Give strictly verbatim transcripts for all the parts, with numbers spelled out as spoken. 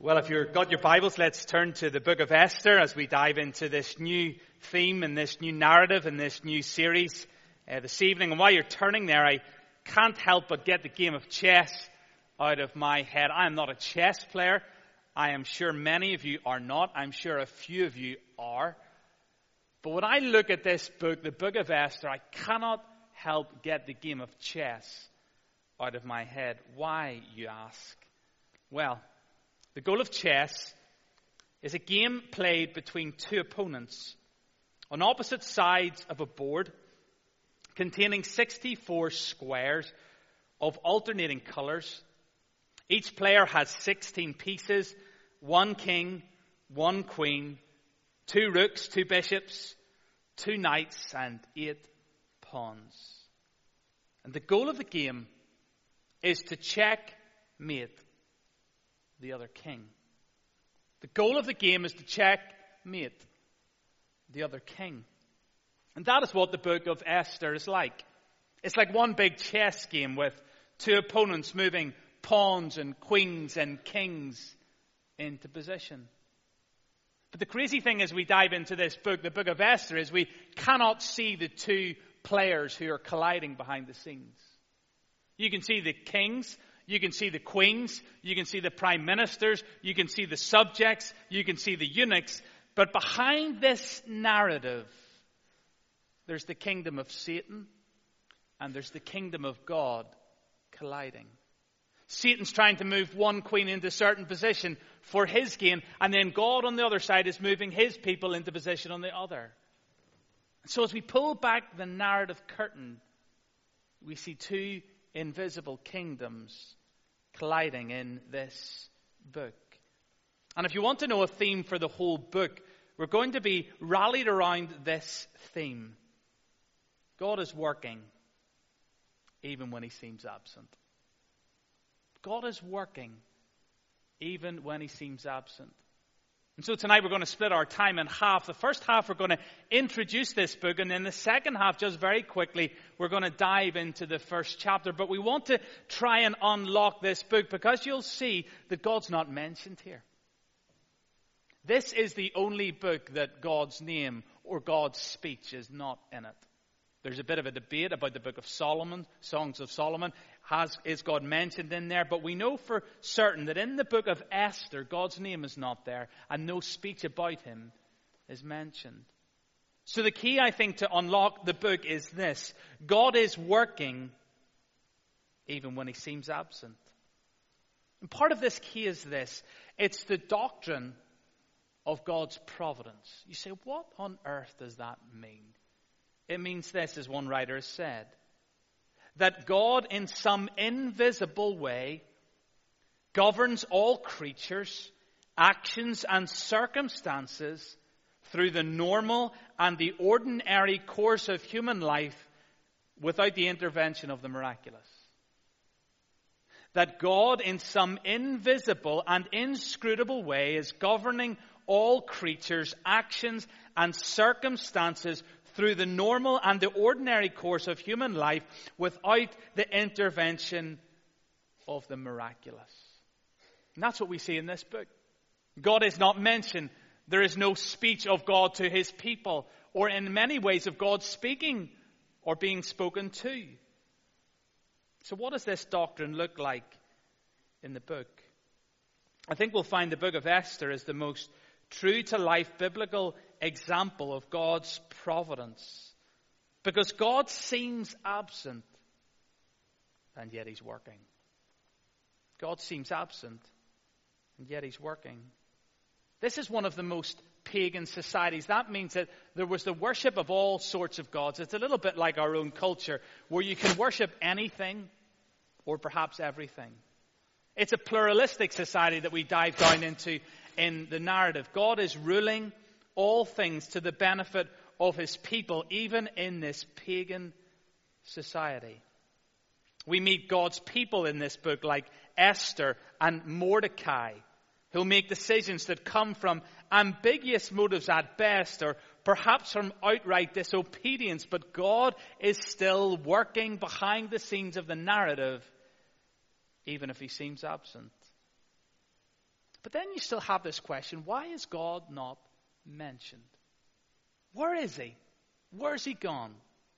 Well, if you've got your Bibles, let's turn to the book of Esther as we dive into this new theme and this new narrative and this new series uh, this evening. And while you're turning there, I can't help but get the game of chess out of my head. I am not a chess player. I am sure many of you are not. I'm sure a few of you are. But when I look at this book, the book of Esther, I cannot help get the game of chess out of my head. Why, you ask? Well, the goal of chess is a game played between two opponents on opposite sides of a board containing sixty-four squares of alternating colors. Each player has sixteen pieces, one king, one queen, two rooks, two bishops, two knights, and eight pawns. And the goal of the game is to checkmate the other king. The goal of the game is to checkmate the other king. And that is what the book of Esther is like. It's like one big chess game with two opponents moving pawns and queens and kings into position. But the crazy thing as we dive into this book, the book of Esther, is we cannot see the two players who are colliding behind the scenes. You can see the kings, you can see the queens, you can see the prime ministers, you can see the subjects, you can see the eunuchs. But behind this narrative, there's the kingdom of Satan and there's the kingdom of God colliding. Satan's trying to move one queen into a certain position for his gain, and then God on the other side is moving his people into position on the other. So as we pull back the narrative curtain, we see two invisible kingdoms colliding in this book. And if you want to know a theme for the whole book, we're going to be rallied around this theme. God is working even when he seems absent. God is working even when he seems absent. And so tonight we're going to split our time in half. The first half we're going to introduce this book, and then the second half, just very quickly, we're going to dive into the first chapter. But we want to try and unlock this book because you'll see that God's not mentioned here. This is the only book that God's name or God's speech is not in it. There's a bit of a debate about the book of Solomon, Songs of Solomon. Has, is God mentioned in there? But we know for certain that in the book of Esther, God's name is not there and no speech about him is mentioned. So the key, I think, to unlock the book is this. God is working even when he seems absent. And part of this key is this. It's the doctrine of God's providence. You say, what on earth does that mean? It means this, as one writer has said, that God in some invisible way governs all creatures, actions and circumstances through the normal and the ordinary course of human life without the intervention of the miraculous. That God in some invisible and inscrutable way is governing all creatures, actions and circumstances through the normal and the ordinary course of human life without the intervention of the miraculous. And that's what we see in this book. God is not mentioned. There is no speech of God to his people, or in many ways of God speaking or being spoken to. So what does this doctrine look like in the book? I think we'll find the book of Esther is the most true-to-life biblical example of God's providence. Because God seems absent, and yet he's working. God seems absent, and yet he's working. This is one of the most pagan societies. That means that there was the worship of all sorts of gods. It's a little bit like our own culture, where you can worship anything or perhaps everything. It's a pluralistic society that we dive down into in the narrative. God is ruling all things to the benefit of his people, even in this pagan society. We meet God's people in this book like Esther and Mordecai, who'll make decisions that come from ambiguous motives at best, or perhaps from outright disobedience. But God is still working behind the scenes of the narrative, even if he seems absent. But then you still have this question, why is God not mentioned? Where is he? Where's he gone?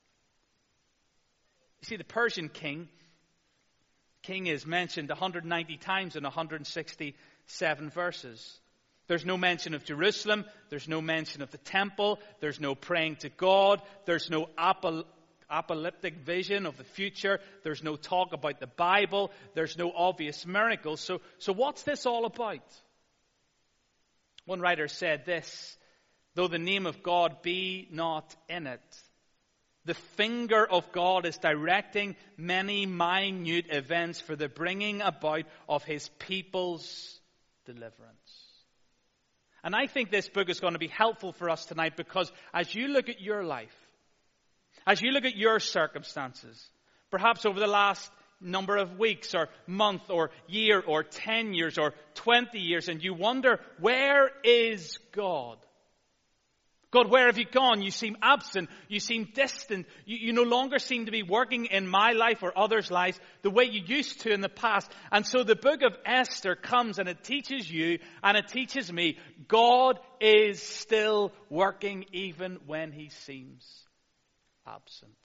You see, the Persian king, king is mentioned one hundred ninety times in one hundred sixty-seven verses. There's no mention of Jerusalem. There's no mention of the temple. There's no praying to God. There's no apol- apocalyptic vision of the future. There's no talk about the Bible. There's no obvious miracles. So, so what's this all about? One writer said this, though the name of God be not in it, the finger of God is directing many minute events for the bringing about of his people's deliverance. And I think this book is going to be helpful for us tonight because as you look at your life, as you look at your circumstances, perhaps over the last number of weeks or month or year or ten years or twenty years, and you wonder, where is God? God, where have you gone? You seem absent. You seem distant. You, you no longer seem to be working in my life or others' lives the way you used to in the past. And so the book of Esther comes and it teaches you and it teaches me God is still working even when he seems absent.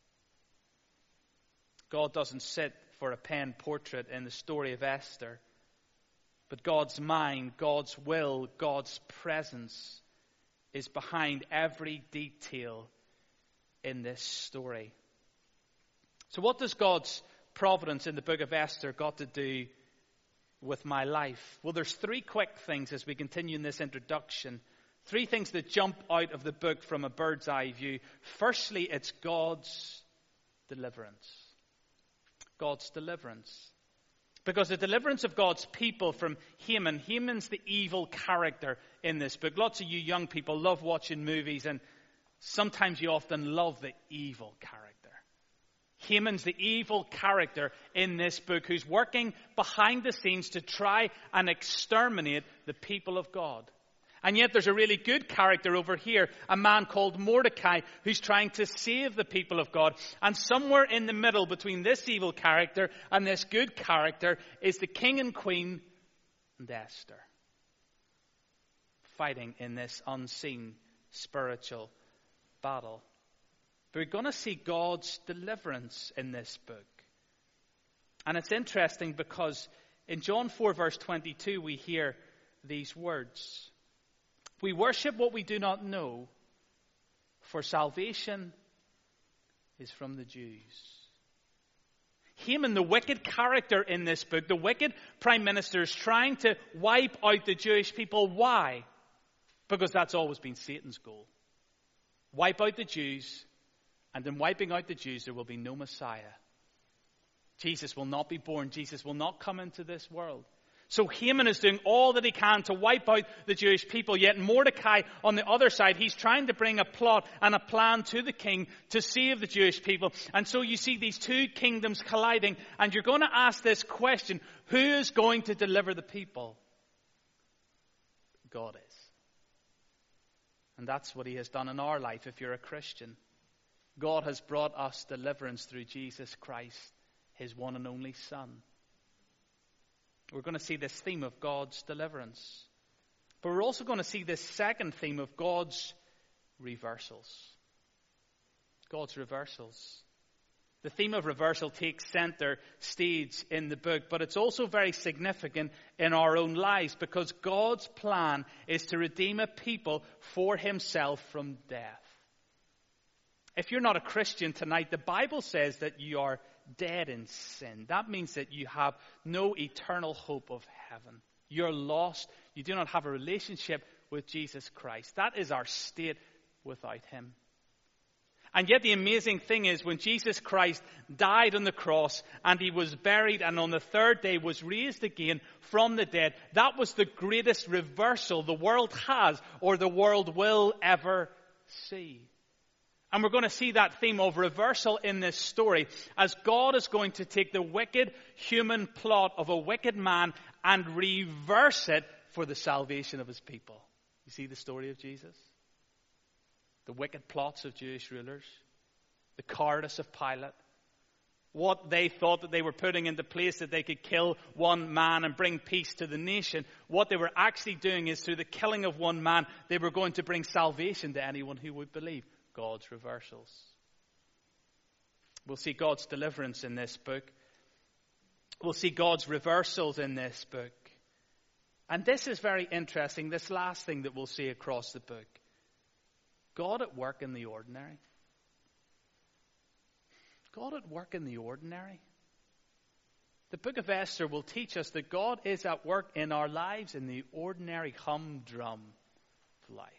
God doesn't sit for a pen portrait in the story of Esther, but God's mind, God's will, God's presence is behind every detail in this story. So what does God's providence in the book of Esther got to do with my life? Well, there's three quick things as we continue in this introduction. Three things that jump out of the book from a bird's eye view. Firstly, it's God's deliverance. God's deliverance. Because the deliverance of God's people from Haman, Haman's the evil character in this book. Lots of you young people love watching movies, and sometimes you often love the evil character. Haman's the evil character in this book who's working behind the scenes to try and exterminate the people of God. And yet there's a really good character over here, a man called Mordecai, who's trying to save the people of God. And somewhere in the middle between this evil character and this good character is the king and queen and Esther, fighting in this unseen spiritual battle. But we're going to see God's deliverance in this book. And it's interesting because in John four verse twenty-two we hear these words. We worship what we do not know, for salvation is from the Jews. Haman, the wicked character in this book, the wicked prime minister, is trying to wipe out the Jewish people. Why? Because that's always been Satan's goal. Wipe out the Jews, and in wiping out the Jews, there will be no Messiah. Jesus will not be born. Jesus will not come into this world. So Haman is doing all that he can to wipe out the Jewish people. Yet Mordecai, on the other side, he's trying to bring a plot and a plan to the king to save the Jewish people. And so you see these two kingdoms colliding. And you're going to ask this question, who is going to deliver the people? God is. And that's what he has done in our life if you're a Christian. God has brought us deliverance through Jesus Christ, his one and only Son. We're going to see this theme of God's deliverance. But we're also going to see this second theme of God's reversals. God's reversals. The theme of reversal takes center stage in the book, but it's also very significant in our own lives because God's plan is to redeem a people for himself from death. If you're not a Christian tonight, the Bible says that you are dead in sin. That means that you have no eternal hope of heaven. You're lost. You do not have a relationship with Jesus Christ. That is our state without him. And yet the amazing thing is when Jesus Christ died on the cross and he was buried and on the third day was raised again from the dead, that was the greatest reversal the world has or the world will ever see. And we're going to see that theme of reversal in this story as God is going to take the wicked human plot of a wicked man and reverse it for the salvation of his people. You see the story of Jesus? The wicked plots of Jewish rulers, the cowardice of Pilate, what they thought that they were putting into place, that they could kill one man and bring peace to the nation. What they were actually doing is through the killing of one man, they were going to bring salvation to anyone who would believe. God's reversals. We'll see God's deliverance in this book. We'll see God's reversals in this book. And this is very interesting, this last thing that we'll see across the book. God at work in the ordinary. God at work in the ordinary. The book of Esther will teach us that God is at work in our lives in the ordinary humdrum of life.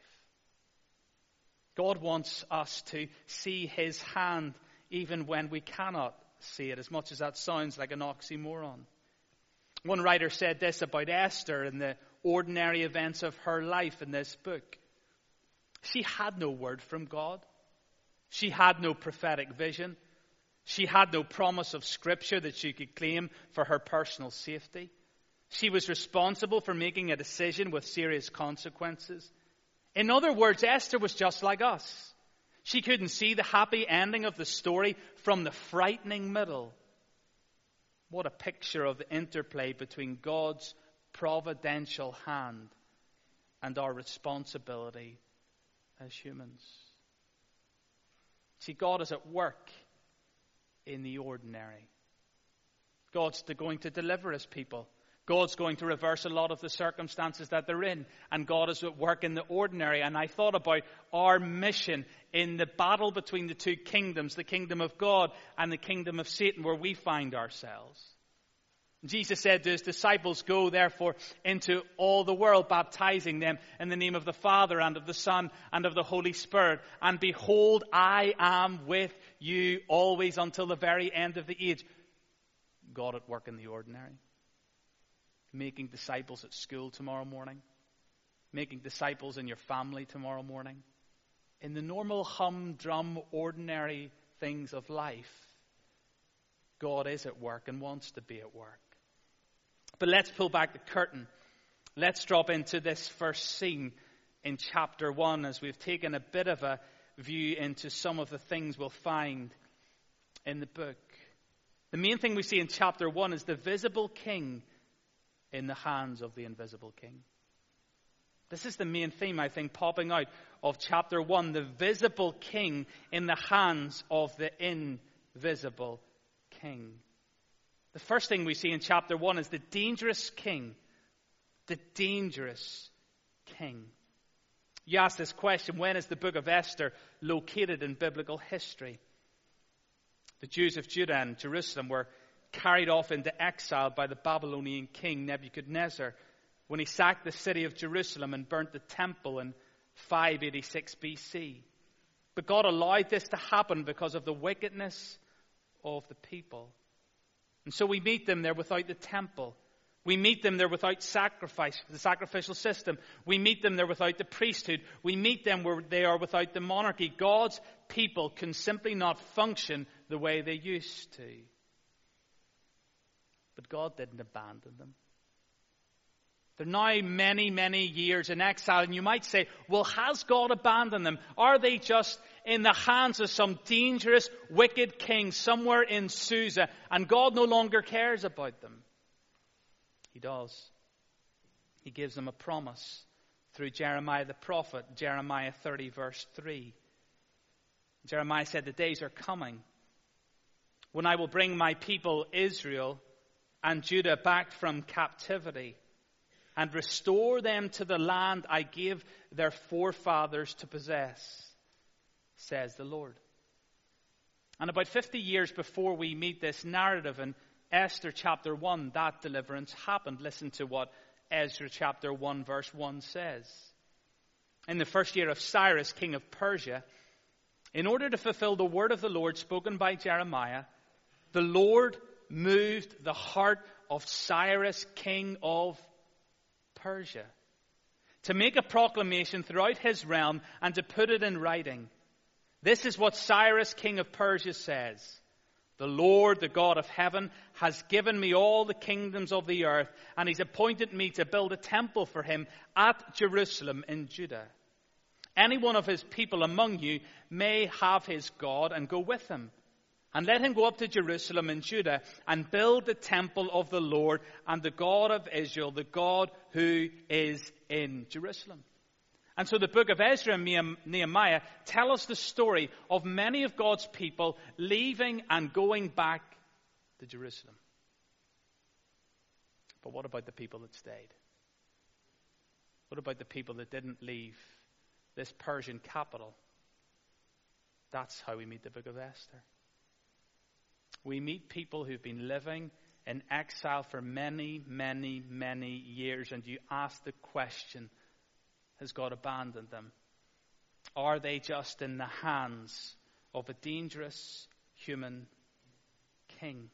God wants us to see his hand even when we cannot see it, as much as that sounds like an oxymoron. One writer said this about Esther and the ordinary events of her life in this book. She had no word from God. She had no prophetic vision. She had no promise of Scripture that she could claim for her personal safety. She was responsible for making a decision with serious consequences. In other words, Esther was just like us. She couldn't see the happy ending of the story from the frightening middle. What a picture of the interplay between God's providential hand and our responsibility as humans. See, God is at work in the ordinary. God's going to deliver his people. God's going to reverse a lot of the circumstances that they're in. And God is at work in the ordinary. And I thought about our mission in the battle between the two kingdoms, the kingdom of God and the kingdom of Satan, where we find ourselves. Jesus said to his disciples, "Go therefore into all the world, baptizing them in the name of the Father and of the Son and of the Holy Spirit. And behold, I am with you always until the very end of the age." God at work in the ordinary. Making disciples at school tomorrow morning. Making disciples in your family tomorrow morning. In the normal humdrum, ordinary things of life, God is at work and wants to be at work. But let's pull back the curtain. Let's drop into this first scene in chapter one, as we've taken a bit of a view into some of the things we'll find in the book. The main thing we see in chapter one is the visible king in the hands of the invisible king. This is the main theme, I think, popping out of chapter one. The visible king in the hands of the invisible king. The first thing we see in chapter one is the dangerous king. The dangerous king. You ask this question, when is the book of Esther located in biblical history? The Jews of Judah and Jerusalem were carried off into exile by the Babylonian king Nebuchadnezzar when he sacked the city of Jerusalem and burnt the temple in five eighty-six B C. But God allowed this to happen because of the wickedness of the people. And so we meet them there without the temple. We meet them there without sacrifice, the sacrificial system. We meet them there without the priesthood. We meet them where they are without the monarchy. God's people can simply not function the way they used to. But God didn't abandon them. They're now many, many years in exile. And you might say, well, has God abandoned them? Are they just in the hands of some dangerous, wicked king somewhere in Susa, and God no longer cares about them? He does. He gives them a promise through Jeremiah the prophet, Jeremiah thirty verse three. Jeremiah said, "The days are coming when I will bring my people Israel and Judah back from captivity and restore them to the land I gave their forefathers to possess, says the Lord." And about fifty years before we meet this narrative in Esther chapter one, that deliverance happened. Listen to what Ezra chapter one verse one says. In the first year of Cyrus, king of Persia, in order to fulfill the word of the Lord spoken by Jeremiah, the Lord moved the heart of Cyrus, king of Persia, to make a proclamation throughout his realm and to put it in writing. This is what Cyrus, king of Persia, says. The Lord, the God of heaven, has given me all the kingdoms of the earth, and he's appointed me to build a temple for him at Jerusalem in Judah. Any one of his people among you may have his God and go with him. And let him go up to Jerusalem and Judah and build the temple of the Lord and the God of Israel, the God who is in Jerusalem. And so the book of Ezra and Nehemiah tell us the story of many of God's people leaving and going back to Jerusalem. But what about the people that stayed? What about the people that didn't leave this Persian capital? That's how we meet the book of Esther. We meet people who've been living in exile for many, many, many years. And you ask the question, has God abandoned them? Are they just in the hands of a dangerous human king?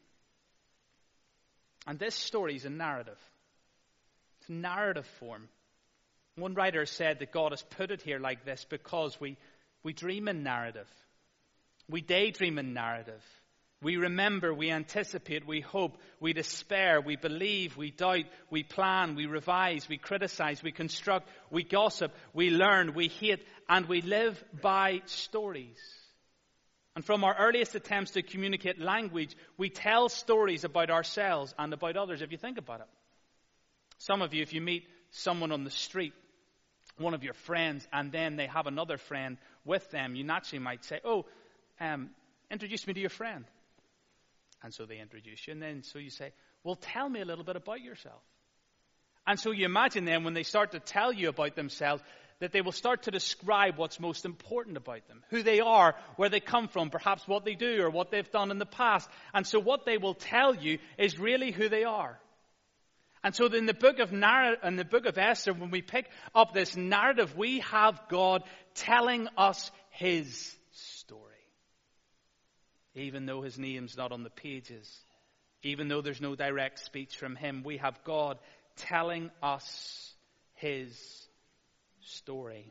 And this story is a narrative. It's a narrative form. One writer said that God has put it here like this because we, we dream in narrative. We daydream in narrative. We remember, we anticipate, we hope, we despair, we believe, we doubt, we plan, we revise, we criticize, we construct, we gossip, we learn, we hate, and we live by stories. And from our earliest attempts to communicate language, we tell stories about ourselves and about others, if you think about it. Some of you, if you meet someone on the street, one of your friends, and then they have another friend with them, you naturally might say, oh, um, introduce me to your friend. And so they introduce you. And then so you say, well, tell me a little bit about yourself. And so you imagine then when they start to tell you about themselves, that they will start to describe what's most important about them. Who they are, where they come from, perhaps what they do or what they've done in the past. And so what they will tell you is really who they are. And so in the book of narr- in the book of Esther, when we pick up this narrative, we have God telling us his story. Even though his name's not on the pages, even though there's no direct speech from him, we have God telling us his story.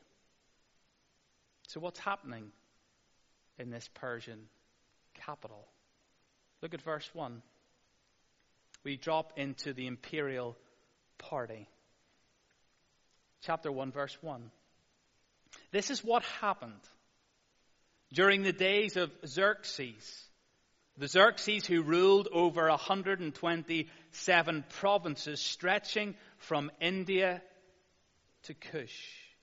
So what's happening in this Persian capital? Look at verse one. We drop into the imperial party. Chapter one, verse one. This is what happened during the days of Xerxes, the Xerxes who ruled over one hundred twenty-seven provinces stretching from India to Cush.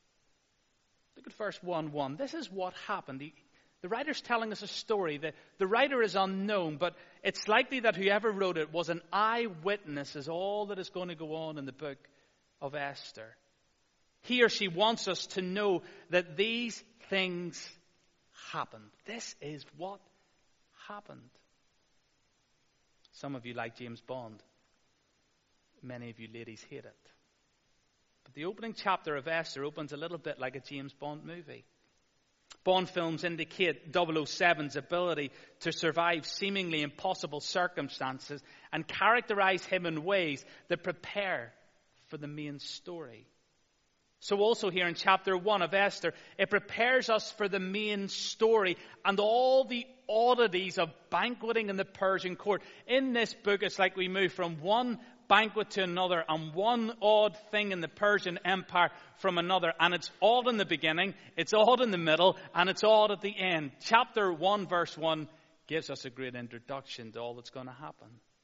Look at verse one one. This is what happened. The, the writer's telling us a story. The, the writer is unknown, but it's likely that whoever wrote it was an eyewitness, is all that is going to go on in the book of Esther. He or she wants us to know that these things happened. This is what happened. Some of you like James Bond. Many of you ladies hate it. But the opening chapter of Esther opens a little bit like a James Bond movie. Bond films indicate double oh seven's ability to survive seemingly impossible circumstances and characterize him in ways that prepare for the main story. So also here in chapter one of Esther, it prepares us for the main story and all the oddities of banqueting in the Persian court. In this book, it's like we move from one banquet to another and one odd thing in the Persian Empire from another. And it's odd in the beginning, it's odd in the middle, and it's odd at the end. Chapter one, verse one gives us a great introduction to all that's going to happen.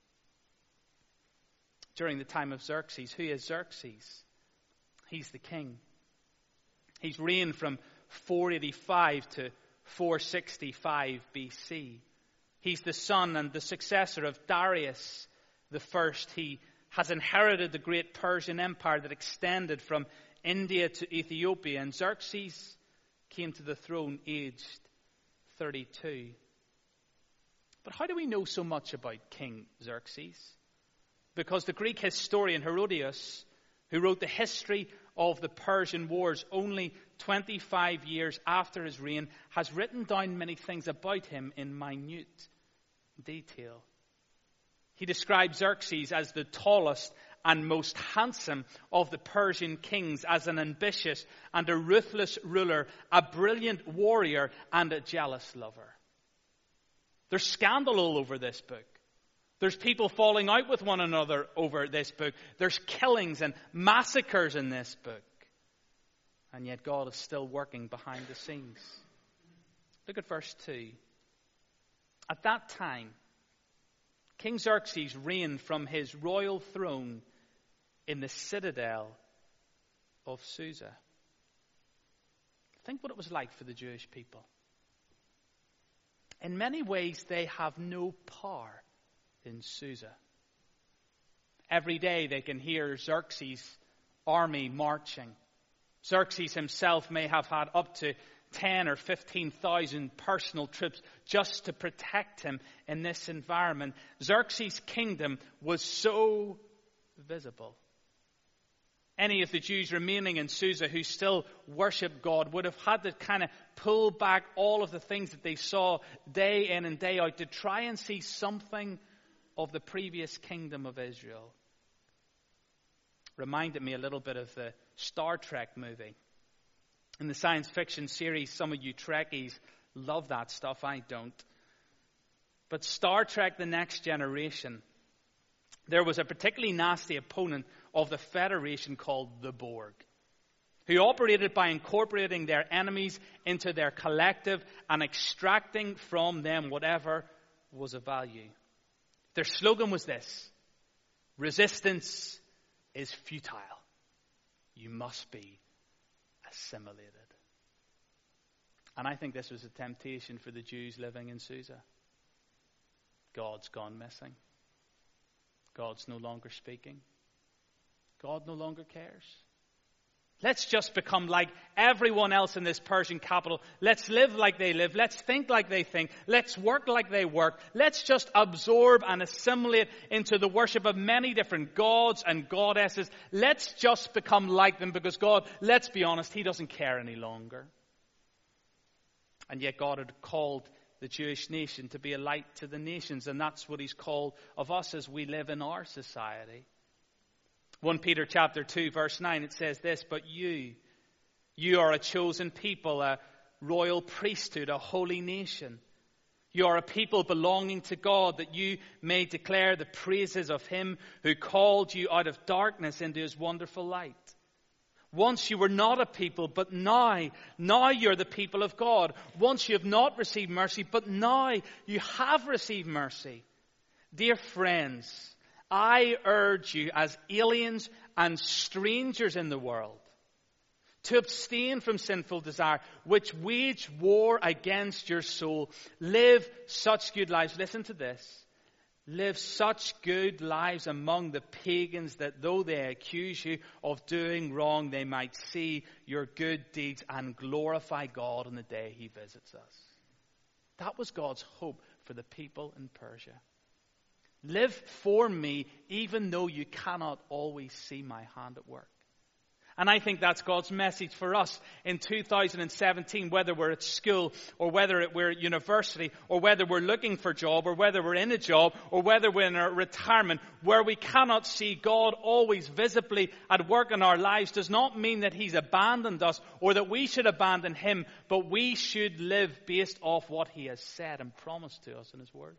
During the time of Xerxes, who is Xerxes? He's the king. He's reigned from four eighty-five to four sixty-five B C. He's the son and the successor of Darius the First. He has inherited the great Persian Empire that extended from India to Ethiopia. And Xerxes came to the throne aged thirty-two. But how do we know so much about King Xerxes? Because the Greek historian Herodotus, who wrote the history of the Persian Wars only twenty-five years after his reign, has written down many things about him in minute detail. He describes Xerxes as the tallest and most handsome of the Persian kings, as an ambitious and a ruthless ruler, a brilliant warrior, and a jealous lover. There's scandal all over this book. There's people falling out with one another over this book. There's killings and massacres in this book. And yet God is still working behind the scenes. Look at verse two. At that time, King Xerxes reigned from his royal throne in the citadel of Susa. Think what it was like for the Jewish people. In many ways, they have no power in Susa. Every day they can hear Xerxes' army marching. Xerxes himself may have had up to ten or fifteen thousand personal troops just to protect him in this environment. Xerxes' kingdom was so visible. Any of the Jews remaining in Susa who still worship God would have had to kind of pull back all of the things that they saw day in and day out to try and see something of the previous kingdom of Israel. Reminded me a little bit of the Star Trek movie. In the science fiction series, some of you Trekkies love that stuff. I don't. But Star Trek: The Next Generation, there was a particularly nasty opponent of the Federation called the Borg, who operated by incorporating their enemies into their collective and extracting from them whatever was of value. Their slogan was this: resistance is futile. You must be assimilated. And I think this was a temptation for the Jews living in Susa. God's gone missing. God's no longer speaking. God no longer cares. Let's just become like everyone else in this Persian capital. Let's live like they live. Let's think like they think. Let's work like they work. Let's just absorb and assimilate into the worship of many different gods and goddesses. Let's just become like them because God, let's be honest, He doesn't care any longer. And yet God had called the Jewish nation to be a light to the nations, and that's what He's called of us as we live in our society. First Peter chapter two, verse nine, it says this: but you, you are a chosen people, a royal priesthood, a holy nation. You are a people belonging to God, that you may declare the praises of Him who called you out of darkness into His wonderful light. Once you were not a people, but now, now you're the people of God. Once you have not received mercy, but now you have received mercy. Dear friends, I urge you as aliens and strangers in the world to abstain from sinful desire, which wage war against your soul. Live such good lives. Listen to this. Live such good lives among the pagans that though they accuse you of doing wrong, they might see your good deeds and glorify God on the day He visits us. That was God's hope for the people in Persia. Live for me, even though you cannot always see my hand at work. And I think that's God's message for us in two thousand seventeen, whether we're at school or whether we're at university or whether we're looking for a job or whether we're in a job or whether we're in a retirement, where we cannot see God always visibly at work in our lives does not mean that He's abandoned us or that we should abandon Him, but we should live based off what He has said and promised to us in His Word.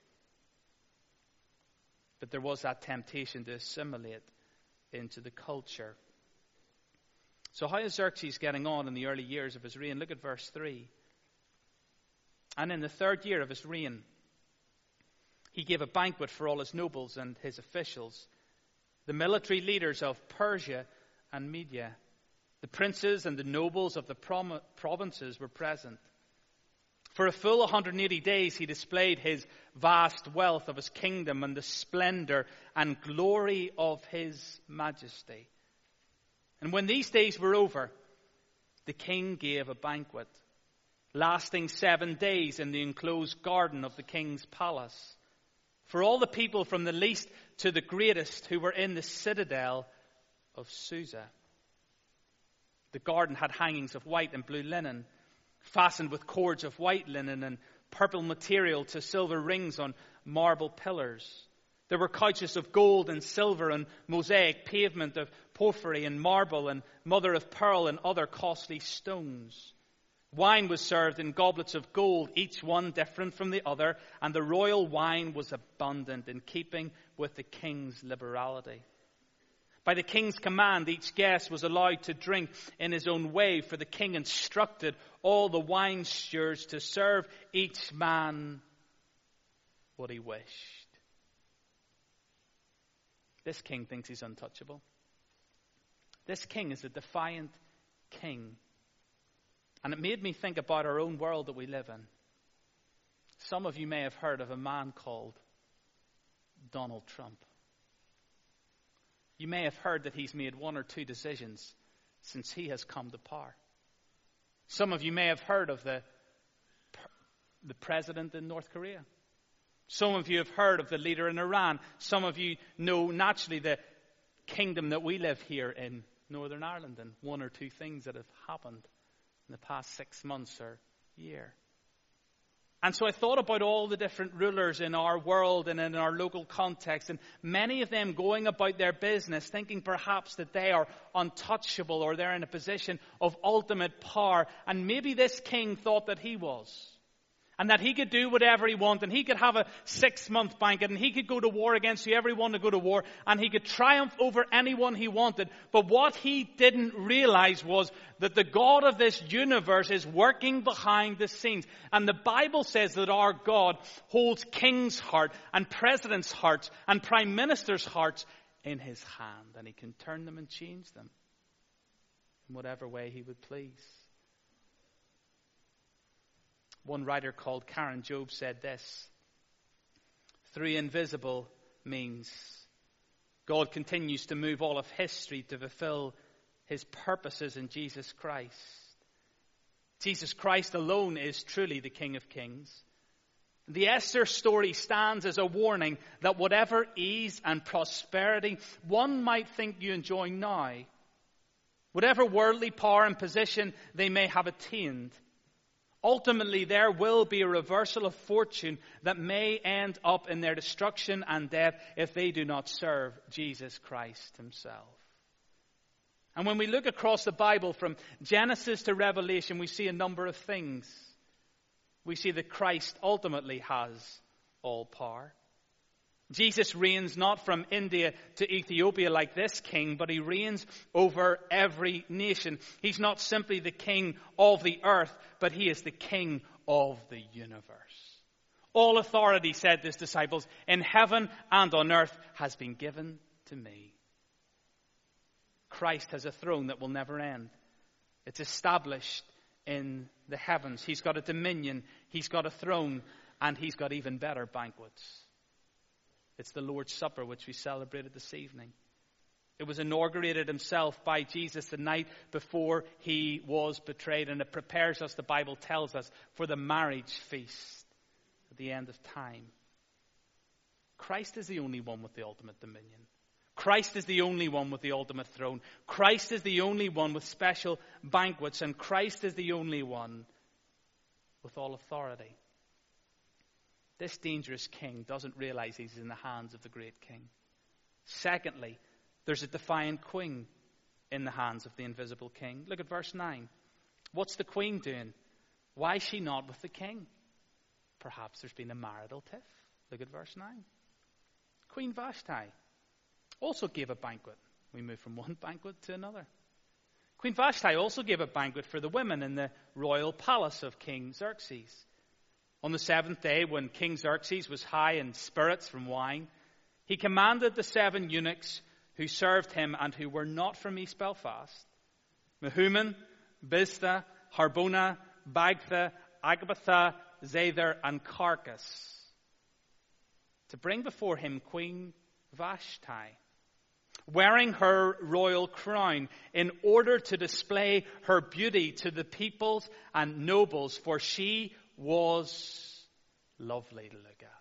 But there was that temptation to assimilate into the culture. So how is Xerxes getting on in the early years of his reign? Look at verse three. And in the third year of his reign, he gave a banquet for all his nobles and his officials, the military leaders of Persia and Media. The princes and the nobles of the prom- provinces were present. For a full one hundred eighty days he displayed his vast wealth of his kingdom and the splendor and glory of his majesty. And when these days were over, the king gave a banquet, lasting seven days in the enclosed garden of the king's palace, for all the people from the least to the greatest who were in the citadel of Susa. The garden had hangings of white and blue linen, fastened with cords of white linen and purple material to silver rings on marble pillars. There were couches of gold and silver and mosaic pavement of porphyry and marble and mother of pearl and other costly stones. Wine was served in goblets of gold, each one different from the other, and the royal wine was abundant, in keeping with the king's liberality. By the king's command, each guest was allowed to drink in his own way, for the king instructed all the wine stewards to serve each man what he wished. This king thinks he's untouchable. This king is a defiant king. And it made me think about our own world that we live in. Some of you may have heard of a man called Donald Trump. You may have heard that he's made one or two decisions since he has come to power. Some of you may have heard of the, the president in North Korea. Some of you have heard of the leader in Iran. Some of you know naturally the kingdom that we live here in Northern Ireland and one or two things that have happened in the past six months or year. And so I thought about all the different rulers in our world and in our local context, and many of them going about their business thinking perhaps that they are untouchable or they're in a position of ultimate power. And maybe this king thought that he was. And that he could do whatever he wanted. And he could have a six-month banquet. And he could go to war against whoever he wanted to go to war. And he could triumph over anyone he wanted. But what he didn't realize was that the God of this universe is working behind the scenes. And the Bible says that our God holds kings' heart and presidents' hearts and prime ministers' hearts in his hand. And he can turn them and change them in whatever way he would please. One writer called Karen Job said this: through invisible means, God continues to move all of history to fulfill his purposes in Jesus Christ. Jesus Christ alone is truly the King of Kings. The Esther story stands as a warning that whatever ease and prosperity one might think you enjoy now, whatever worldly power and position they may have attained, ultimately, there will be a reversal of fortune that may end up in their destruction and death if they do not serve Jesus Christ himself. And when we look across the Bible from Genesis to Revelation, we see a number of things. We see that Christ ultimately has all power. Jesus reigns not from India to Ethiopia like this king, but he reigns over every nation. He's not simply the king of the earth, but he is the king of the universe. All authority, said his disciples, in heaven and on earth has been given to me. Christ has a throne that will never end. It's established in the heavens. He's got a dominion, he's got a throne, and he's got even better banquets. It's the Lord's Supper, which we celebrated this evening. It was inaugurated himself by Jesus the night before he was betrayed. And it prepares us, the Bible tells us, for the marriage feast at the end of time. Christ is the only one with the ultimate dominion. Christ is the only one with the ultimate throne. Christ is the only one with special banquets. And Christ is the only one with all authority. This dangerous king doesn't realize he's in the hands of the great king. Secondly, there's a defiant queen in the hands of the invisible king. Look at verse nine. What's the queen doing? Why is she not with the king? Perhaps there's been a marital tiff. Look at verse nine. Queen Vashti also gave a banquet. We move from one banquet to another. Queen Vashti also gave a banquet for the women in the royal palace of King Xerxes. On the seventh day, when King Xerxes was high in spirits from wine, he commanded the seven eunuchs who served him and who were not from East Belfast, Mehuman, Biztha, Harbona, Bagtha, Agbatha, Zethar, and Carcass, to bring before him Queen Vashti, wearing her royal crown, in order to display her beauty to the peoples and nobles, for she was lovely to look at.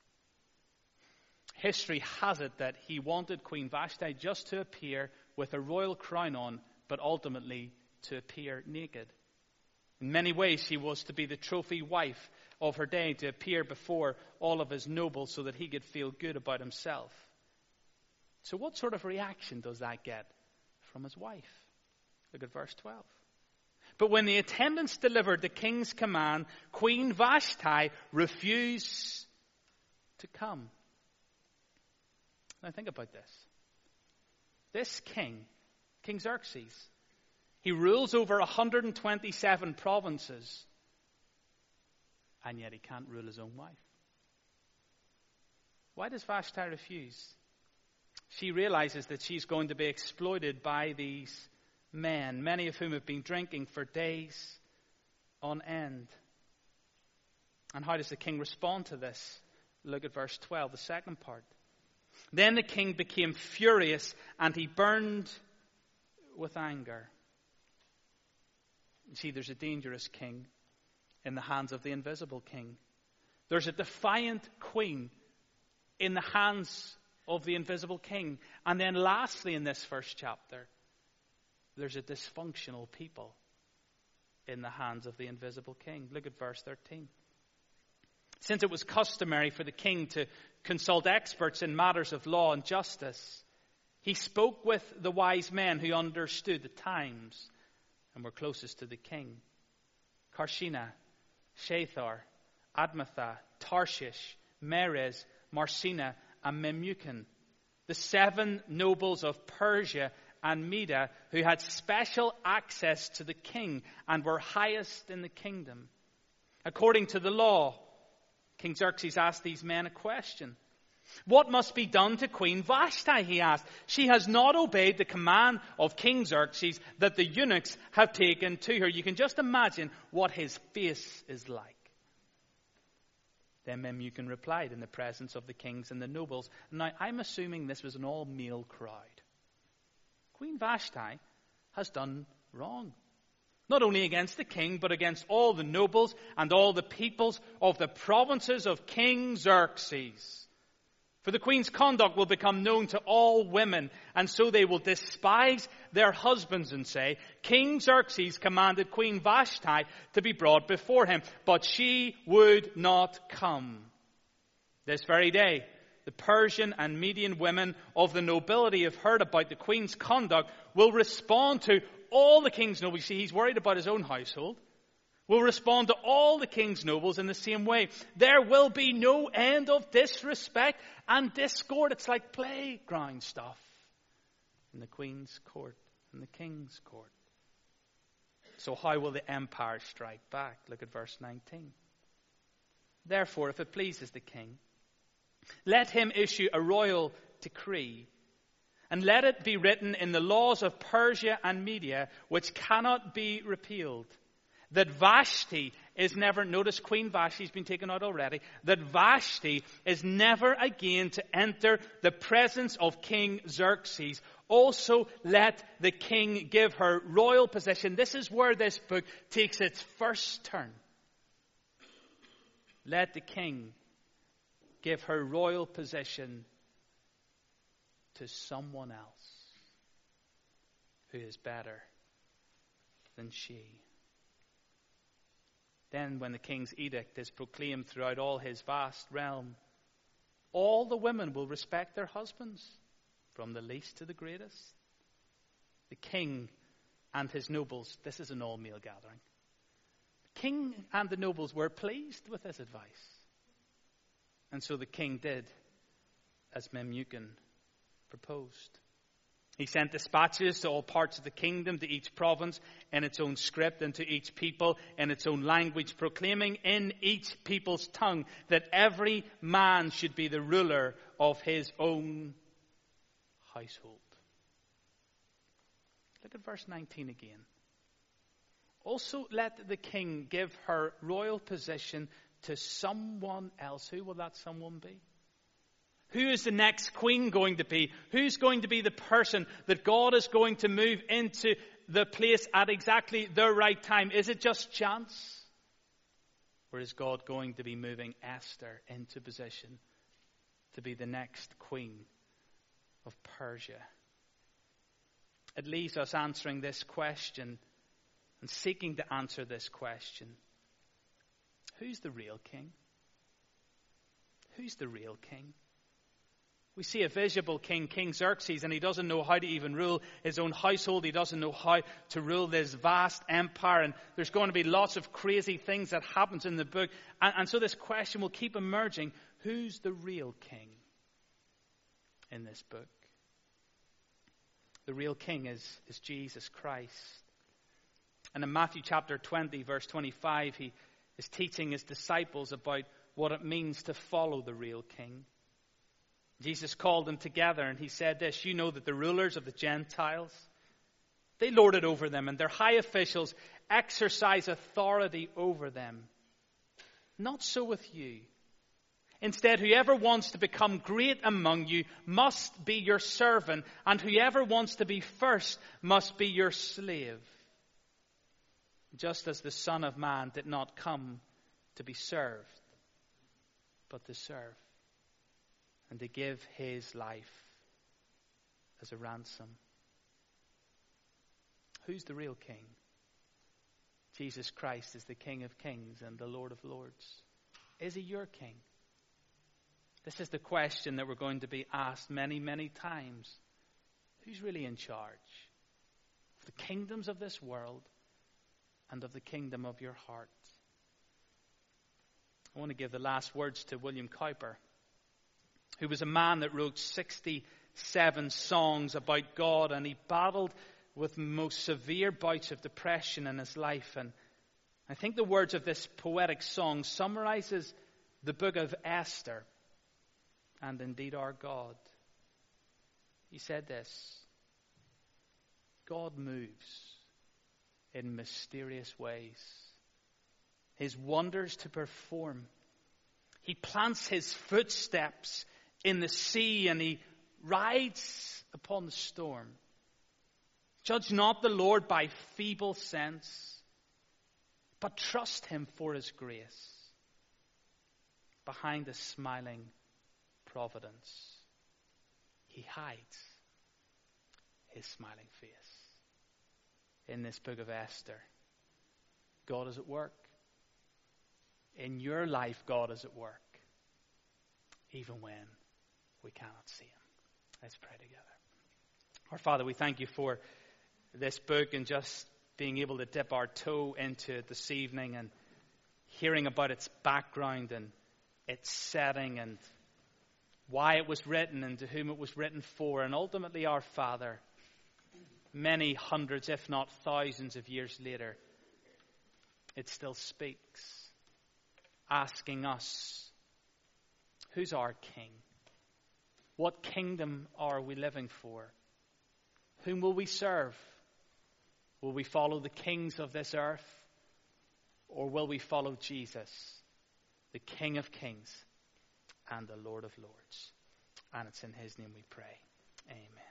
History has it that he wanted Queen Vashti just to appear with a royal crown on, but ultimately to appear naked. In many ways, she was to be the trophy wife of her day, to appear before all of his nobles so that he could feel good about himself. So what sort of reaction does that get from his wife? Look at verse twelve. But when the attendants delivered the king's command, Queen Vashti refused to come. Now think about this. This king, King Xerxes, he rules over one hundred twenty-seven provinces, and yet he can't rule his own wife. Why does Vashti refuse? She realizes that she's going to be exploited by these men, many of whom have been drinking for days on end. And how does the king respond to this? Look at verse twelve, the second part. Then the king became furious and he burned with anger. You see, there's a dangerous king in the hands of the invisible king. There's a defiant queen in the hands of the invisible king. And then lastly in this first chapter, there's a dysfunctional people in the hands of the invisible king. Look at verse thirteen. Since it was customary for the king to consult experts in matters of law and justice, he spoke with the wise men who understood the times and were closest to the king. Karshina, Shethar, Admatha, Tarshish, Meres, Marsina, and Memucan, the seven nobles of Persia and Media who had special access to the king and were highest in the kingdom. According to the law, King Xerxes asked these men a question. What must be done to Queen Vashti, he asked. She has not obeyed the command of King Xerxes that the eunuchs have taken to her. You can just imagine what his face is like. Then Memucan replied in the presence of the kings and the nobles. Now, I'm assuming this was an all-male crowd. Queen Vashti has done wrong. Not only against the king, but against all the nobles and all the peoples of the provinces of King Xerxes. For the queen's conduct will become known to all women, and so they will despise their husbands and say, King Xerxes commanded Queen Vashti to be brought before him, but she would not come. This very day, the Persian and Median women of the nobility have heard about the queen's conduct, will respond to all the king's nobles. You see, he's worried about his own household. Will respond to all the king's nobles in the same way. There will be no end of disrespect and discord. It's like playground stuff in the queen's court and the king's court. So how will the empire strike back? Look at verse nineteen. Therefore, if it pleases the king, let him issue a royal decree, and let it be written in the laws of Persia and Media, which cannot be repealed, that Vashti is never, notice Queen Vashti's been taken out already, that Vashti is never again to enter the presence of King Xerxes. Also let the king give her royal position. This is where this book takes its first turn. Let the king give her royal position to someone else who is better than she. Then when the king's edict is proclaimed throughout all his vast realm, all the women will respect their husbands, from the least to the greatest. The king and his nobles, this is an all-male gathering. The king and the nobles were pleased with this advice. And so the king did as Memucan proposed. He sent dispatches to all parts of the kingdom, to each province in its own script, and to each people in its own language, proclaiming in each people's tongue that every man should be the ruler of his own household. Look at verse nineteen again. Also let the king give her royal position to someone else. Who will that someone be? Who is the next queen going to be? Who's going to be the person that God is going to move into the place at exactly the right time? Is it just chance? Or is God going to be moving Esther into position to be the next queen of Persia? It leaves us answering this question and seeking to answer this question. Who's the real king? Who's the real king? We see a visible king, King Xerxes, and he doesn't know how to even rule his own household. He doesn't know how to rule this vast empire. And there's going to be lots of crazy things that happens in the book. And, and so this question will keep emerging. Who's the real king in this book? The real king is, is Jesus Christ. And in Matthew chapter twenty, verse twenty-five, he is teaching his disciples about what it means to follow the real king. Jesus called them together and he said this, you know that the rulers of the Gentiles, they lord it over them, and their high officials exercise authority over them. Not so with you. Instead, whoever wants to become great among you must be your servant, and whoever wants to be first must be your slave. Just as the Son of Man did not come to be served, but to serve, and to give his life as a ransom. Who's the real king? Jesus Christ is the King of Kings and the Lord of Lords. Is he your king? This is the question that we're going to be asked many, many times. Who's really in charge of the kingdoms of this world and of the kingdom of your heart? I want to give the last words to William Cowper, who was a man that wrote sixty-seven songs about God, and he battled with most severe bouts of depression in his life. And I think the words of this poetic song summarizes the book of Esther and indeed our God. He said this, God moves in mysterious ways, his wonders to perform. He plants his footsteps in the sea and he rides upon the storm. Judge not the Lord by feeble sense, but trust him for his grace behind a smiling providence. He hides his smiling face. In this book of Esther, God is at work. In your life, God is at work, even when we cannot see him. Let's pray together. Our Father, we thank you for this book and just being able to dip our toe into it this evening and hearing about its background and its setting and why it was written and to whom it was written for. And ultimately, our Father, many hundreds, if not thousands of years later, it still speaks, asking us, who's our king? What kingdom are we living for? Whom will we serve? Will we follow the kings of this earth? Or will we follow Jesus, the King of Kings and the Lord of Lords? And it's in his name we pray. Amen.